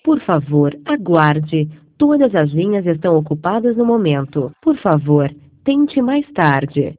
Por favor, aguarde. Todas as linhas estão ocupadas no momento. Por favor, tente mais tarde.